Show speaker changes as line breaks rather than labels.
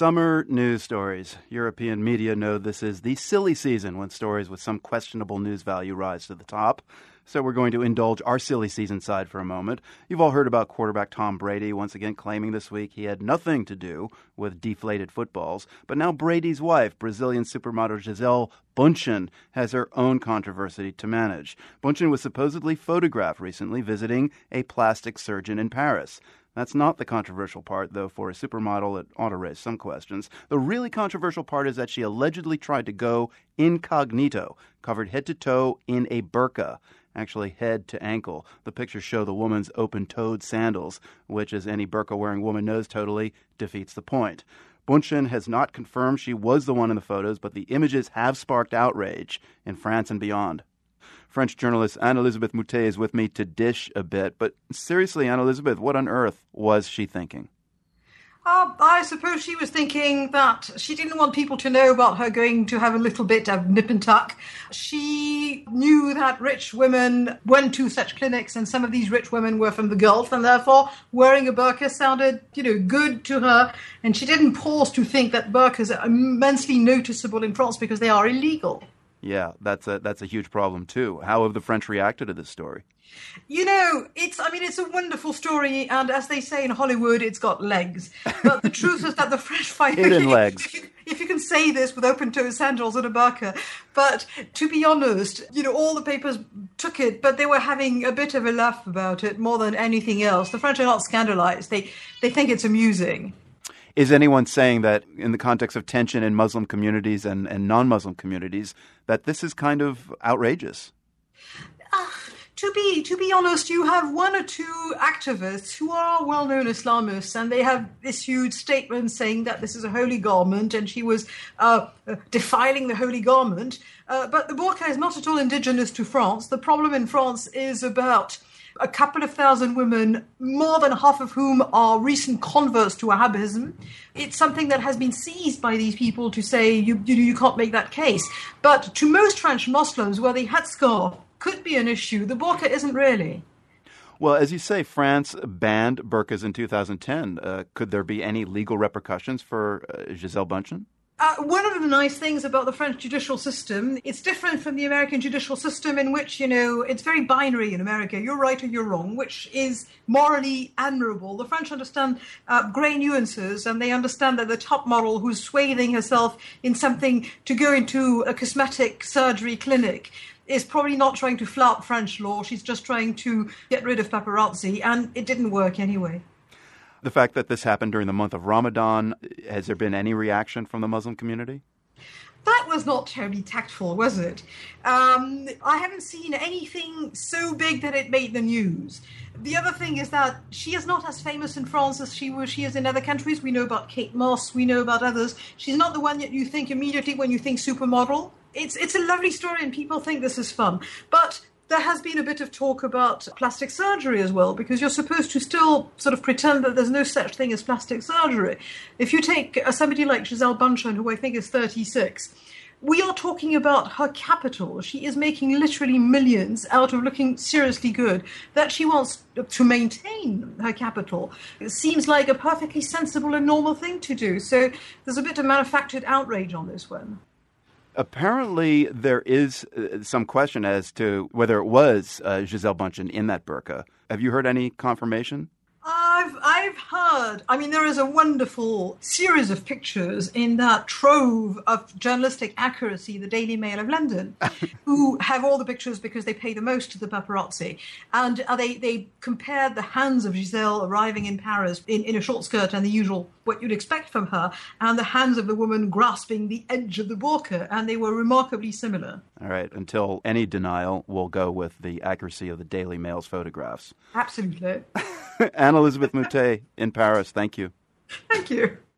Summer news stories. European media know this is the silly season when stories with some questionable news value rise to the top. So we're going to indulge our silly season side for a moment. You've all heard about quarterback Tom Brady once again claiming this week he had nothing to do with deflated footballs. But now Brady's wife, Brazilian supermodel Gisele Bündchen, has her own controversy to manage. Bündchen was supposedly photographed recently visiting a plastic surgeon in Paris. That's not the controversial part, though for a supermodel it ought to raise some questions. The really controversial part is that she allegedly tried to go incognito, covered head to toe in a burqa, actually head to ankle. The pictures show the woman's open-toed sandals, which, as any burqa-wearing woman knows, totally defeats the point. Bündchen has not confirmed she was the one in the photos, but the images have sparked outrage in France and beyond. French journalist Anne-Elisabeth Moutet is with me to dish a bit. But seriously, Anne-Elisabeth, what on earth was she thinking?
I suppose she was thinking that she didn't want people to know about her going to have a little bit of nip and tuck. She knew that rich women went to such clinics, and some of these rich women were from the Gulf, and therefore wearing a burqa sounded, good to her. And she didn't pause to think that burqas are immensely noticeable in France because they are illegal.
Yeah, that's a huge problem, too. How have the French reacted to this story?
It's a wonderful story, and as they say in Hollywood, it's got legs. But the truth is that the French find
hidden legs.
If you can say this with open-toe sandals and a burqa. But to be honest, all the papers took it, but they were having a bit of a laugh about it more than anything else. The French are not scandalized. They think it's amusing.
Is anyone saying that in the context of tension in Muslim communities and non-Muslim communities, that this is kind of outrageous?
To be honest, you have one or two activists who are well-known Islamists, and they have issued statements saying that this is a holy garment and she was defiling the holy garment. But the burqa is not at all indigenous to France. The problem in France is about a couple of thousand women, more than half of whom are recent converts to Wahhabism. It's something that has been seized by these people to say you can't make that case. But to most French Muslims, where the headscarf could be an issue, the burqa isn't really.
Well, as you say, France banned burqas in 2010. Could there be any legal repercussions for Gisele Bündchen?
One of the nice things about the French judicial system, it's different from the American judicial system in which, it's very binary in America. You're right or you're wrong, which is morally admirable. The French understand grey nuances, and they understand that the top model who's swathing herself in something to go into a cosmetic surgery clinic is probably not trying to flout French law. She's just trying to get rid of paparazzi, and it didn't work anyway.
The fact that this happened during the month of Ramadan, has there been any reaction from the Muslim community?
That was not terribly tactful, was it? I haven't seen anything so big that it made the news. The other thing is that she is not as famous in France as she is in other countries. We know about Kate Moss, we know about others. She's not the one that you think immediately when you think supermodel. It's a lovely story and people think this is fun. But there has been a bit of talk about plastic surgery as well, because you're supposed to still sort of pretend that there's no such thing as plastic surgery. If you take somebody like Gisele Bündchen, who I think is 36, we are talking about her capital. She is making literally millions out of looking seriously good. That she wants to maintain her capital, it seems like a perfectly sensible and normal thing to do. So there's a bit of manufactured outrage on this one.
Apparently, there is some question as to whether it was Gisele Bündchen in that burqa. Have you heard any confirmation?
I've heard. There is a wonderful series of pictures in that trove of journalistic accuracy, the Daily Mail of London, who have all the pictures because they pay the most to the paparazzi. And they compared the hands of Gisele arriving in Paris in a short skirt and the usual, what you'd expect from her, and the hands of the woman grasping the edge of the burqa, and they were remarkably similar.
All right. Until any denial, we'll go with the accuracy of the Daily Mail's photographs.
Absolutely.
Anne-Elisabeth Moutet in Paris, thank you.
Thank you.